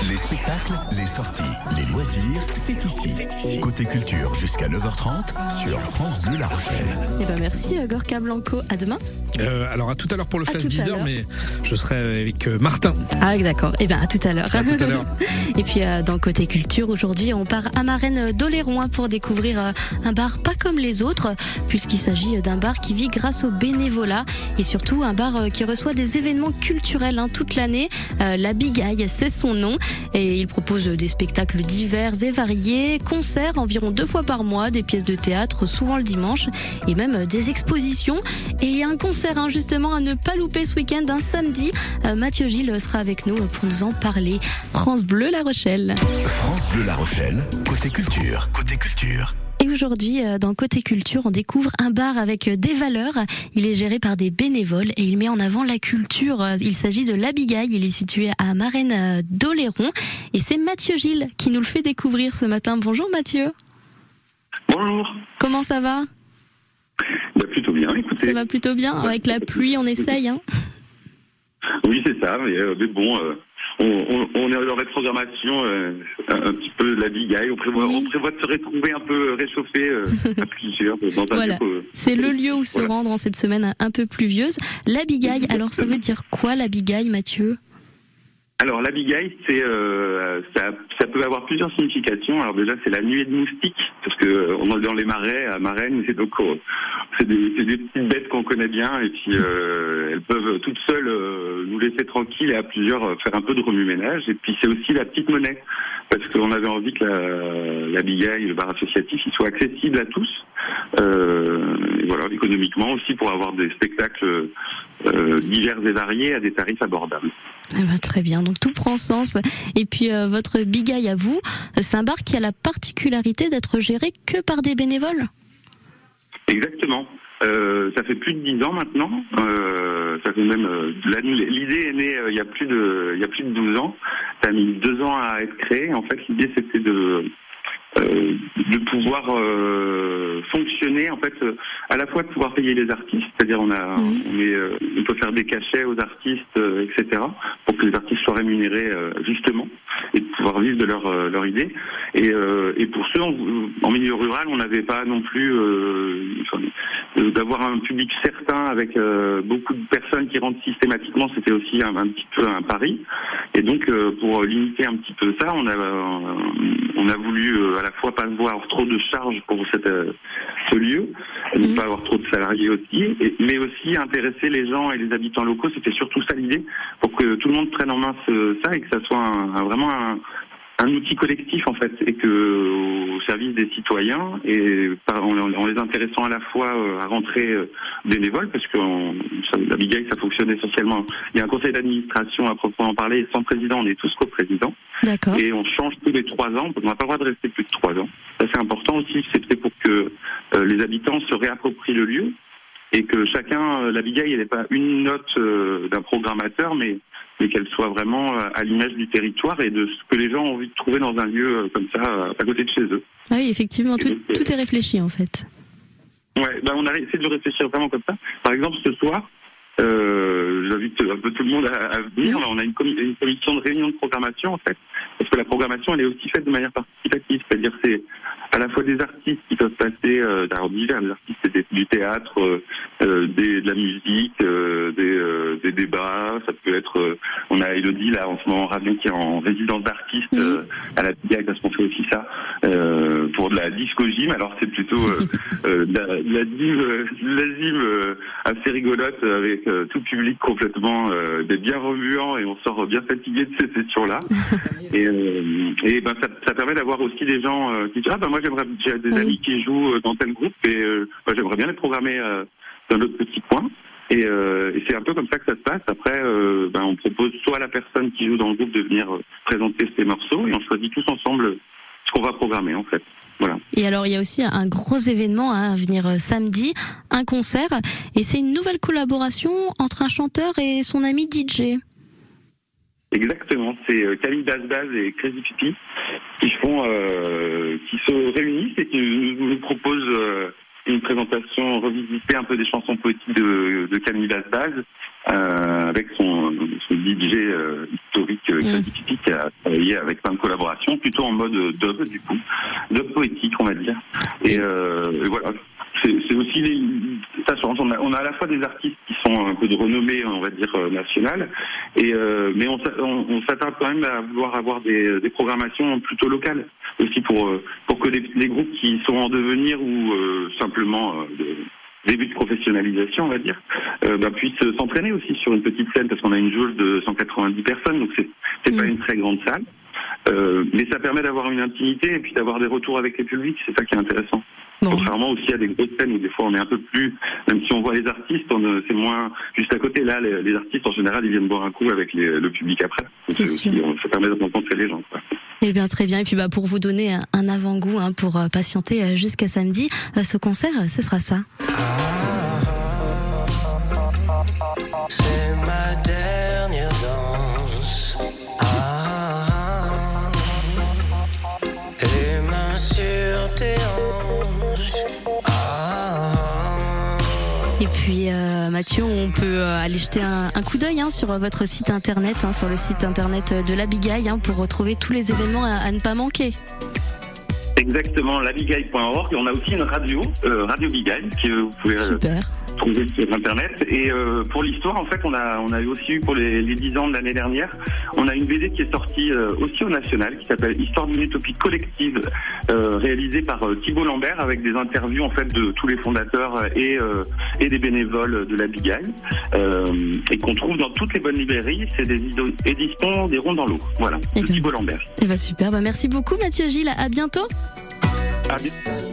Les spectacles, les sorties, les loisirs, c'est ici. Côté culture jusqu'à 9h30 sur France Bleu La Rochelle. Eh ben merci Gorka Blanco, à demain. Alors à tout à l'heure pour le flash tout à 10h, l'heure. mais je serai avec Martin. Ah d'accord, eh bien à tout à l'heure. À tout à l'heure. Et puis dans Côté Culture, aujourd'hui on part à Marennes d'Oléron pour découvrir un bar pas comme les autres, puisqu'il s'agit d'un bar qui vit grâce au bénévolat et surtout un bar qui reçoit des événements culturels toute l'année. La Bigaille, c'est son nom, et il propose des spectacles divers et variés, concerts environ 2 fois par mois, des pièces de théâtre souvent le dimanche et même des expositions. Et il y a un concert justement à ne pas louper ce week-end, un samedi. Mathieu Gilles sera avec nous pour nous en parler. France Bleu La Rochelle. France Bleu La Rochelle, côté culture. Côté culture. Et aujourd'hui, dans Côté Culture, on découvre un bar avec des valeurs. Il est géré par des bénévoles et il met en avant la culture. Il s'agit de La Bigaille. Il est situé à Marennes d'Oléron. Et c'est Mathieu Gilles qui nous le fait découvrir ce matin. Bonjour Mathieu. Bonjour. Comment ça va ? Plutôt bien, écoutez. Ça va plutôt bien. Avec la pluie, on essaye. Oui, c'est ça. Mais bon, on est dans la programmation un petit peu de La Bigaille. On prévoit de se retrouver un peu réchauffé à plusieurs. Dans un Voilà. lieu, C'est le lieu où se rendre en cette semaine un peu pluvieuse. La Bigaille, alors ça veut dire quoi La Bigaille, Mathieu ? Alors la Bigaille, ça peut avoir plusieurs significations. Alors déjà, c'est la nuée de moustiques, parce que on est dans les marais à Marennes, c'est donc c'est des petites bêtes qu'on connaît bien, et puis elles peuvent toutes seules nous laisser tranquilles, et à plusieurs faire un peu de remue-ménage. Et puis c'est aussi la petite monnaie, parce qu'on avait envie que la Bigaille, le bar associatif, il soit accessible à tous. Et voilà, économiquement aussi, pour avoir des spectacles divers et variés à des tarifs abordables. Eh ben, très bien, donc tout prend sens. Et puis votre Bigaille à vous, c'est un bar qui a la particularité d'être géré que par des bénévoles ? Exactement. Ça fait plus de 10 ans maintenant. Ça fait même l'idée est née il y a plus de 12 ans. Ça a mis 2 ans à être créé. En fait, l'idée c'était de pouvoir fonctionner, en fait, à la fois de pouvoir payer les artistes, c'est-à-dire on peut faire des cachets aux artistes, etc., pour que les artistes soient rémunérés justement, et de pouvoir vivre de leur idée. Et pour ceux en milieu rural, on n'avait pas non plus d'avoir un public certain avec beaucoup de personnes qui rentrent systématiquement, c'était aussi un petit peu un pari. Et donc pour limiter un petit peu ça, on a voulu à la fois pas avoir trop de charges pour ce lieu, ne pas avoir trop de salariés aussi, mais aussi intéresser les gens et les habitants locaux. C'était surtout ça l'idée, pour que tout le monde prenne en main ça et que ça soit vraiment un outil collectif en fait, et que au service des citoyens, et en les intéressant à la fois à rentrer bénévoles, parce que la Bigaille ça fonctionne essentiellement. Il y a un conseil d'administration à proprement parler, et sans président, on est tous coprésidents. D'accord. Et on change tous les 3 ans, on n'a pas le droit de rester plus de 3 ans. Ça c'est important aussi, c'est pour que les habitants se réapproprient le lieu, et que chacun, la Bigaille elle n'est pas une note d'un programmateur, mais qu'elle soit vraiment à l'image du territoire et de ce que les gens ont envie de trouver dans un lieu comme ça, à côté de chez eux. Ah oui, effectivement, tout est réfléchi en fait. Ouais, on a essayé de réfléchir vraiment comme ça. Par exemple, ce soir, j'invite un peu tout le monde à venir. On a une commission de réunion de programmation en fait, parce que la programmation elle est aussi faite de manière participative, c'est-à-dire c'est à la fois des artistes qui peuvent passer divers, des artistes du théâtre, de la musique, des débats. Ça peut être, on a Elodie là en ce moment radio qui est en résidence d'artiste à la Bigaille, parce qu'on fait aussi ça pour de la disco gym. Alors c'est plutôt de la gym assez rigolote, avec tout public complètement bien remuant, et on sort bien fatigué de ces sessions-là. et ça permet d'avoir aussi des gens qui disent j'ai des amis qui jouent dans tel groupe, et j'aimerais bien les programmer dans notre petit coin. Et c'est un peu comme ça que ça se passe. Après, on propose soit à la personne qui joue dans le groupe de venir présenter ses morceaux, et on choisit tous ensemble ce qu'on va programmer en fait. Voilà. Et alors il y a aussi un gros événement à venir samedi, un concert, et c'est une nouvelle collaboration entre un chanteur et son ami DJ. Exactement, c'est Camille Dazbaz et Crazy Pipi qui se réunissent et qui nous proposent une présentation revisitée un peu des chansons poétiques de Camille Lasbaz, avec son DJ historique typique qui a travaillé avec plein de collaborations, plutôt en mode dub du coup, dub poétique on va dire. Et voilà. C'est aussi ça change. On a à la fois des artistes qui sont un peu de renommée, on va dire nationale, mais on s'attarde quand même à vouloir avoir des programmations plutôt locales aussi pour que les groupes qui sont en devenir ou simplement début de professionnalisation, on va dire, puissent s'entraîner aussi sur une petite scène parce qu'on a une jauge de 190 personnes, donc c'est pas une très grande salle, mais ça permet d'avoir une intimité et puis d'avoir des retours avec les publics. C'est ça qui est intéressant. Bon. Contrairement aussi à des grosses scènes où des fois on est un peu plus, même si on voit les artistes, c'est moins juste à côté. Là, les artistes en général, ils viennent boire un coup avec le public après. C'est sûr. Ça permet de rencontrer les gens, quoi. Eh bien, très bien. Et puis, pour vous donner un avant-goût, pour patienter jusqu'à samedi, ce concert, ce sera ça. C'est ma dernière danse. Les mains sur tes hanches. Et puis Mathieu, on peut aller jeter un coup d'œil sur votre site internet, sur le site internet de l'Abigail, pour retrouver tous les événements à ne pas manquer. Exactement, labigail.org. Et on a aussi une radio Bigail, que vous pouvez trouver sur internet. Et pour l'histoire, en fait, on a aussi eu pour les 10 ans de l'année dernière, on a une BD qui est sortie aussi au National, qui s'appelle Histoire d'une utopie collective, réalisée par Thibault Lambert, avec des interviews en fait de tous les fondateurs et des bénévoles de l'Abigail, et qu'on trouve dans toutes les bonnes librairies. C'est des éditions des Ronds dans l'eau. Voilà, de Thibault Lambert. Super, merci beaucoup Mathieu Gilles, à bientôt. À bientôt.